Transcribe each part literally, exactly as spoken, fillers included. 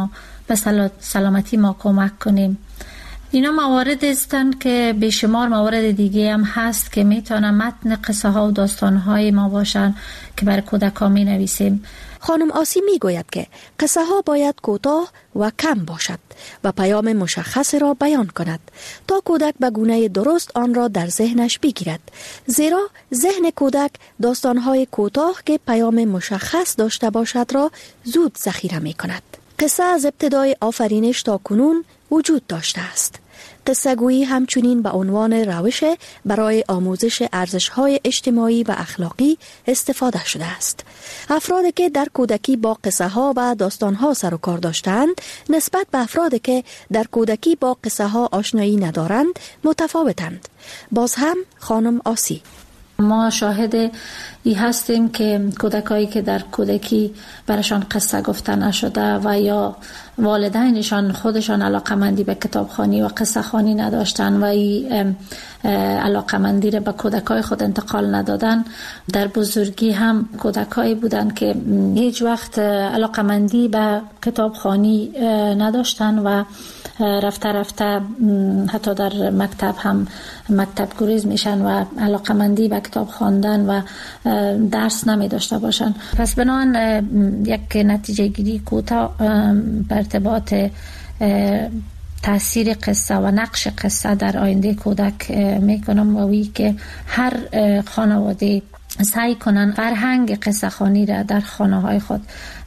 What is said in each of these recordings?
ما به سلامتی ما کمک کنیم. اینا موارد هستند که بیشمار موارد دیگه هم هست که میتونه متن قصه ها و داستان های ما باشن که برای کودکان می نویسیم. خانم آسی می گوید که قصه ها باید کوتاه و کم باشد و پیام مشخص را بیان کند تا کودک به گونه درست آن را در ذهنش بگیرد، زیرا ذهن کودک داستان های کوتاه که پیام مشخص داشته باشد را زود ذخیره می کند. قصه از ابتدای آفرینش تا کنون وجود داشته است. قصه گویی همچنین به عنوان روش برای آموزش ارزش‌های اجتماعی و اخلاقی استفاده شده است. افرادی که در کودکی با قصه ها و داستان ها سر و کار داشتند نسبت به افرادی که در کودکی با قصه ها آشنایی ندارند متفاوتند. باز هم خانم آسی: ما شاهد ای هستیم که کودکایی که در کودکی برشان قصه گفته نشده و یا والدینشان خودشان علاقمندی به کتابخوانی و قصه خوانی نداشتن و ای علاقمندی را به کودکای خود انتقال ندادن، در بزرگی هم کودکایی بودن که هیچ وقت علاقمندی به کتابخوانی نداشتن و رفته رفته حتی در مکتب هم مکتب گریز میشن و علاقمندی به کتاب خواندن و درس نمی داشته باشن. پس بنابراین یک نتیجه گیری کوتاه به ارتباط تاثیر قصه و نقش قصه در آینده کودک میکنم و وی که هر خانواده سعی کنن فرهنگ قصه خوانی را در خانه های خود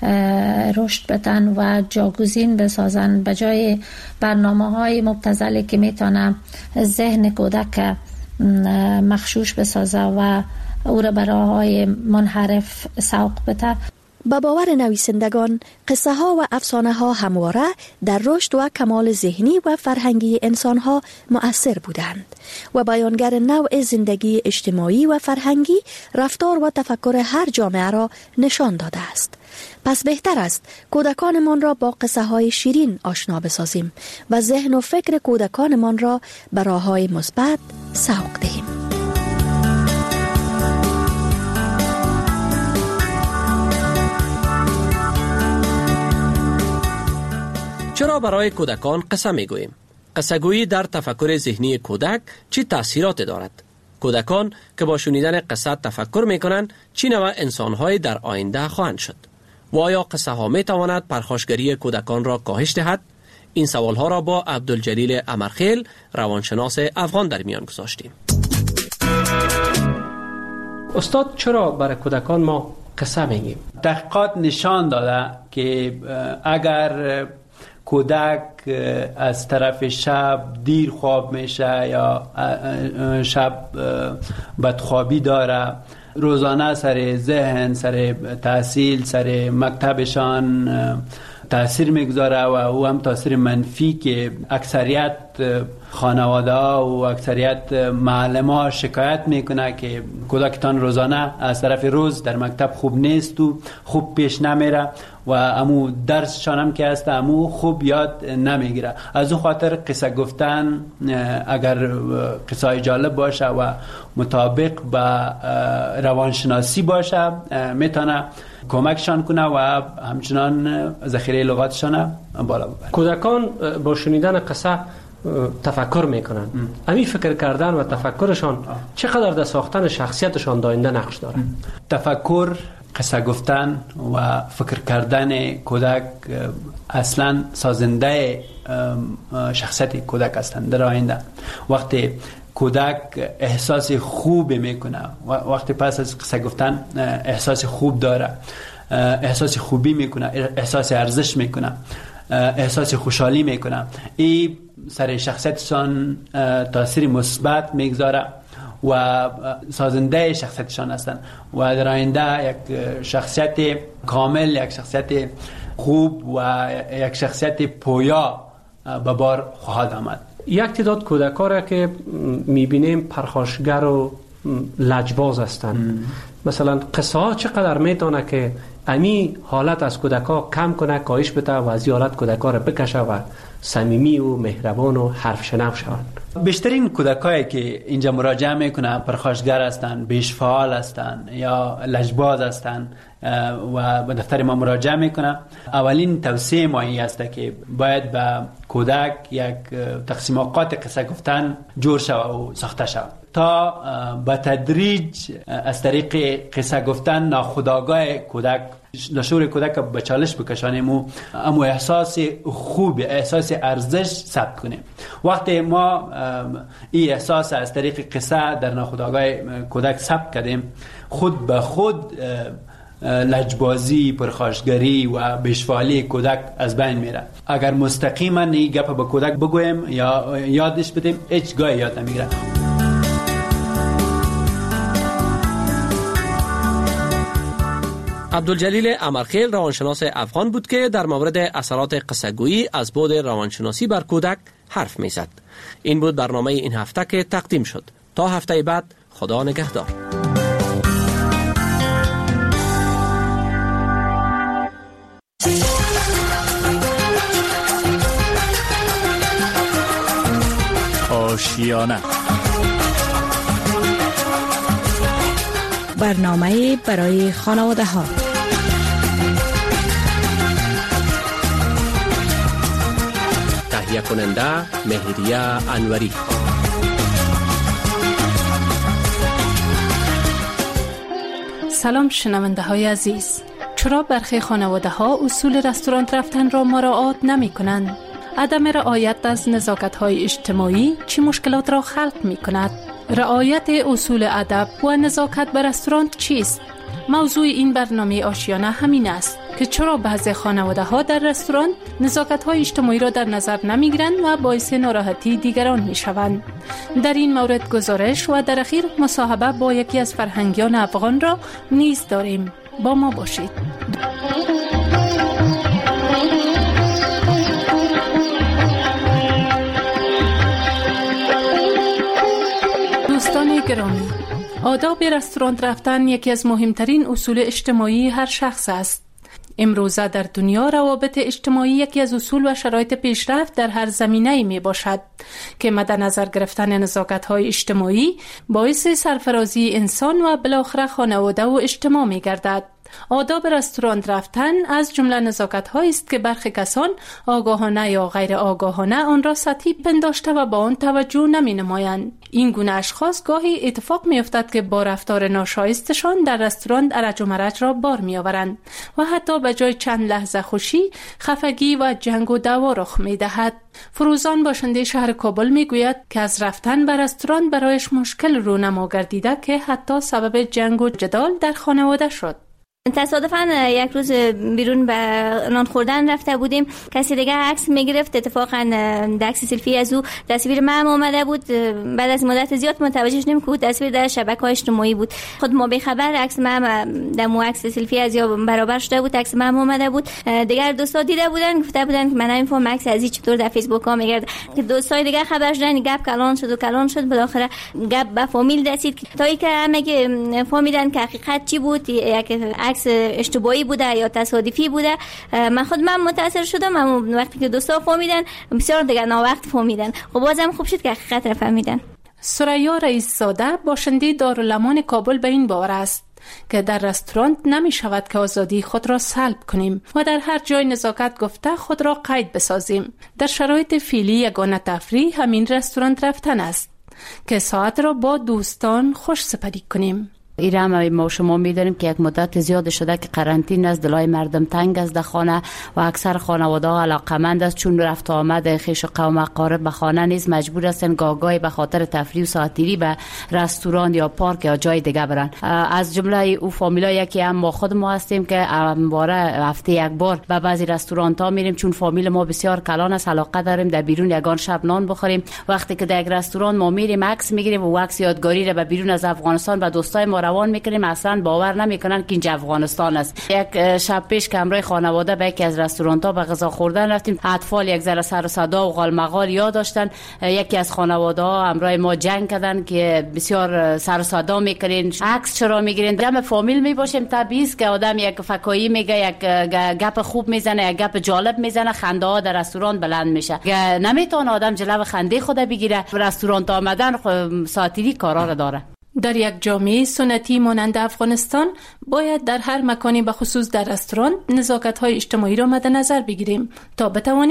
رشد بدن و جاگزین بسازن به جای برنامه های مبتذلی که میتونه ذهن کودک مخشوش بسازه و او را به راه‌های منحرف سوق بده. با باور نویسندگان، قصه ها و افسانه ها همواره در رشد و کمال ذهنی و فرهنگی انسان ها مؤثر بودند و بیانگر نوع زندگی اجتماعی و فرهنگی، رفتار و تفکر هر جامعه را نشان داده است. پس بهتر است کودکانمان را با قصه های شیرین آشنا بسازیم و ذهن و فکر کودکانمان را به راه‌های مثبت سوق دهیم. چرا برای کودکان قصه میگوییم؟ قصه گویی در تفکر ذهنی کودک چی تأثیرات دارد؟ کودکان که با شنیدن قصه تفکر میکنند چی نوع انسان‌های در آینده خواهند شد؟ و آیا قصه ها می تواند پرخاشگری کودکان را کاهش دهد؟ این سوال ها را با عبدالجلیل امرخیل، روانشناس افغان، در میان گذاشتیم. استاد، چرا برای کودکان ما قصه میگیم؟ تحقیقات نشان داده که اگر کودک از طرف شب دیر خواب میشه یا شب بدخوابی داره، روزانه سر ذهن، سر تحصیل، سر مکتبشان تاثیر میگذاره و او هم تاثیر منفی که اکثریت خانواده ها و اکثریت معلم ها شکایت میکنه که کودکتان روزانه از طرف روز در مکتب خوب نیست و خوب پیش نمیره و امو درسشان هم که هست امو خوب یاد نمیگیره. از اون خاطر قصه گفتن اگر قصه جالب باشه و مطابق با روانشناسی باشه میتونه کمکشان کنه و همچنان ذخیره لغاتشان بالا ببره. کودکان با شنیدن قصه تفکر میکنن. همین فکر کردن و تفکرشان چقدر در ساختن شخصیتشان داینده نقش داره؟ تفکر، قصه گفتن و فکر کردن کودک اصلا سازنده شخصیت کودک هستند در آینده. وقتی کودک احساس خوب میکنه، وقتی پس از قصه گفتن احساس خوب داره، احساس خوبی میکنه، احساس ارزش میکنه، احساس خوشحالی میکنه، این سر شخصیتشان تاثیر مثبت میگذاره و سازنده شخصیتشان هستند و در آینده یک شخصیت کامل، یک شخصیت خوب و یک شخصیت پویا به بار خواهد آمد. یک تعداد کودک‌ها را که میبینیم پرخاشگر و لجباز هستند، مثلا قصه ها چقدر میتونه که امی حالت از کودکا کم کنه، کاهش بده و از حالت کودکا را بکشه و صمیمی و مهربان و حرف شنو شوند. بیشترین کودکایی که اینجا مراجعه میکنن پرخاشگر هستند، بیش فعال هستند یا لجباز هستند و به دفتر ما مراجعه میکنن. اولین توصیه ما این است که باید به کودک یک تقسیم اوقات قصه گفتن جور شود و ساخته شود تا به تدریج از طریق قصه گفتن ناخودآگاه کودک شعور کودک به چالش بکشانیم و اما احساس خوب، احساس ارزش ثبت کنیم. وقتی ما این احساس از طریق قصه در ناخودآگاه کودک ثبت کردیم، خود به خود لجبازی، پرخاشگری و بیشفعالی کودک از بین میره. اگر مستقیما این گپ به کودک بگویم یا یادش بدیم، هیچ گاهی یاد نمیگیره. عبدالجلیل امرخیل روانشناس افغان بود که در مورد اثرات قصه‌گویی از بعد روانشناسی بر کودک حرف میزد. این بود برنامه این هفته که تقدیم شد. تا هفته بعد، خدا نگهدار. آشیانه، برنامه برای خانواده ها. تهیه کننده مهریه انوری. سلام شنونده های عزیز. چرا برخی خانواده ها اصول رستوران رفتن را مراعات نمی کنند؟ عدم رعایت از نزاکت های اجتماعی چه مشکلات را خلق می کند؟ رعایت اصول ادب و نزاکت به رستوران چیست؟ موضوع این برنامه آشیانه همین است که چرا بعضی خانواده ها در رستوران نزاکت های اجتماعی را در نظر نمی گیرند و باعث ناراحتی دیگران می شوند. در این مورد گزارش و در اخیر مصاحبه با یکی از فرهنگیان افغان را نیز داریم. با ما باشید. دوستان گرامی، آداب رستوران رفتن یکی از مهمترین اصول اجتماعی هر شخص است. امروزه در دنیا روابط اجتماعی یکی از اصول و شرایط پیشرفت در هر زمینه‌ای می باشد که مد نظر گرفتن نزاکت‌های اجتماعی باعث سرفرازی انسان و بالاخره خانواده و اجتماع می گردد. آداب رستوران رفتن از جمله نزاکت‌هایی است که برخی کسان آگاهانه یا غیر آگاهانه آن را سطحی پنداشته و با آن توجه نمی‌نمایند. این گونه اشخاص گاهی اتفاق می‌افتد که با رفتار ناشایستشان در رستوران ارج و مرج را بار می‌آورند و حتی به جای چند لحظه خوشی، خفگی و جنگ و دعوا رخ می‌دهد. فروزان باشنده شهر کابل می‌گوید که از رفتن به رستوران برایش مشکل رونما گردیده که حتی سبب جنگ و جدال در خانواده شد. تصادفاً یک روز بیرون به نان خوردن رفته بودیم، کسی دیگه عکس میگرفت، اتفاقاً عکس سلفی از او تصویر من اومده بود. بعد از مدت زیاد متوجه شدیم که تصویر در شبکه‌های اجتماعی بود. خود ما به خبر عکس من در مو عکس سلفی از یا برابر شده بود، عکس من اومده بود. دیگر دوستا دیده بودن، گفته بودن که من نمیفهم عکس از این چطور در فیسبوک ها میگرده. که دوستای دیگه خبر شدن، گپ کلان شد و کلان شد، بالاخره گپ به فامیل رسید تا اینکه همه فهمیدن که حقیقت چی بود، یک عکس اشتباهی بوده یا تصادفی بوده. من خود من متاثر شدم، اما وقتی که دوستا فهمیدن بسیار دیگه ناوقت فهمیدن. خب بازم خوب شد که حقیقت را فهمیدن. سریا رئیس زاده باشنده دارالامان کابل به این باور است که در رستوران نمی شود که آزادی خود را سلب کنیم و در هر جای نزاکت گفته خود را قید بسازیم. در شرایط فعلی یگانه تفریح همین رستوران رفتن است که ساعت را با دوستان خوش سپری کنیم. ایران ما شما می‌دانیم که یک مدت زیاد شده که قرنطینه از دلای مردم تنگ است در خانه و اکثر خانواده ها علاقمند است، چون رفت آمد خویش و قوم اقارب به خانه نیز مجبور هستند گاگای به خاطر تفریح و ساعتگیری به رستوران یا پارک یا جای دیگه برن. از جمله او فامیلا یکی هم ما خود ما هستیم که همواره هفته یک بار به بعضی رستوران ها میریم، چون فامیل ما بسیار کلان است، علاقه داریم در بیرون یگان شب نان بخوریم. وقتی که در یک رستوران ما میریم عکس میگیریم و عکس یادگاری را به بیرون از افغانستان به دوستای ما روان میکنیم اصلا باور نمیکنن که اینجا افغانستان است. یک شب پیش که همراه خانواده به یکی از رستوران ها به غذا خوردن رفتیم، اطفال یک ذره سر و صدا و غالمغال یاد داشتن. یکی از خانواده ها همراه ما جنگ کردن که بسیار سر و صدا میکنین، عکس چرا میگیرین؟ جمع فامیل میباشیم، طبیعی است که آدم یک فکایی میگه، یک گپ خوب میزنه، یک گپ جالب میزنه، خنده ها در رستوران بلند میشه. نمیتونه آدم جلو خنده خود بگیره. رستوران تا آمدن ساعتی کارا را داره. در یک جامعه سنتی مانند افغانستان باید در هر مکانی، به خصوص در رستوران، نزاکت‌های اجتماعی را مد نظر بگیریم تا بتوانیم